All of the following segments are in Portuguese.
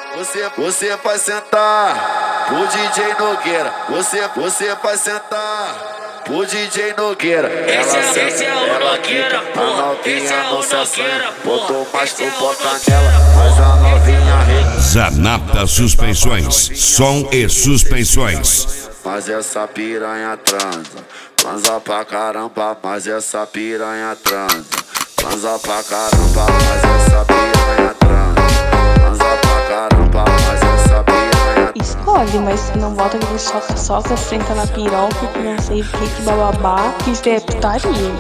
Você vai sentar pro DJ Nogueira. Você vai sentar pro DJ Nogueira. Esse é o Nogueira, porra. Esse é o Nogueira, porra. Botou mais tu bota nela, mas a novinha rei. Zanata Suspensões, som e suspensões. Mas essa piranha transa pra caramba, mas essa piranha transa pra caramba, mas essa piranha transa pra caramba, mas essa piranha. Escolhe, mas se não bota aquele soca-soca, senta na piroca, que não sei o que bababá, que isso é putaria.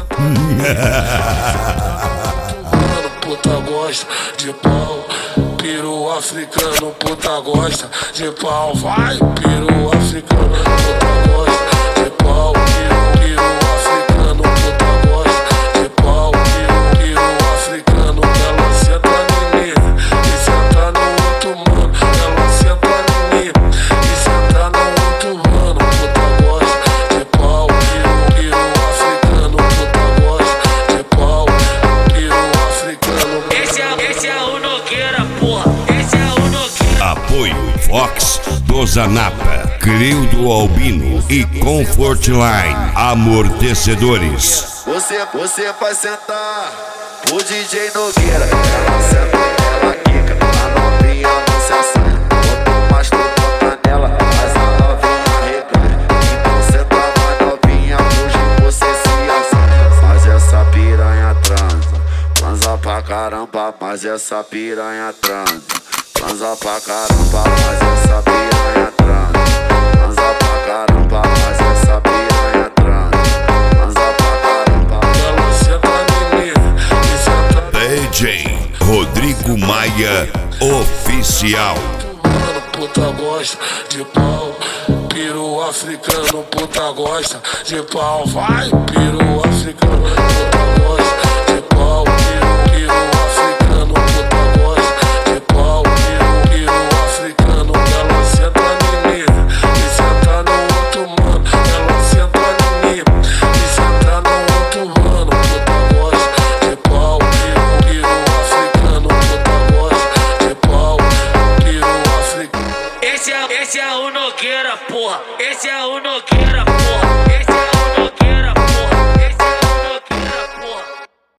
Puta gosta de pau, peru africano, puta gosta de pau, vai, peru africano, puta gosta de pau, peru africano, puta gosta de pau, peru africano, ela senta em mim e senta no outro mano, ela senta em mim e senta no outro mano, puta gosta de pau, peru africano, puta gosta de pau, peru africano. Esse é o Nogueira, porra. Esse é o Nogueira. Apoio Fox do Zanata, Crio do Albino e Comfortline Amortecedores. Você vai sentar pro DJ Nogueira. Ela senta, ela quica, a novinha não se assanha. Botou mais tu bota nela, mas a novinha reganha. Então senta mais novinha, hoje você se assanha. Mas essa piranha transa pra caramba, mas essa piranha transa pra caramba, mas essa piranha transa pra caramba, mas essa piranha transa pra caramba. Ela senta em mim e senta DJ Rodrigo Maia Oficial. mano, puta gosta de pau, peru africano, puta gosta de pau, vai, peru africano, puta gosta de pau, peru africano, puta gosta de pau, peru africano, ela senta em mim e senta no outro mano, ela senta em mim e senta no outro mano, puta gosta de pau, peru africano, puta gosta de pau, peru africano. Esse é o Nogueira, porra. Esse é o Nogueira.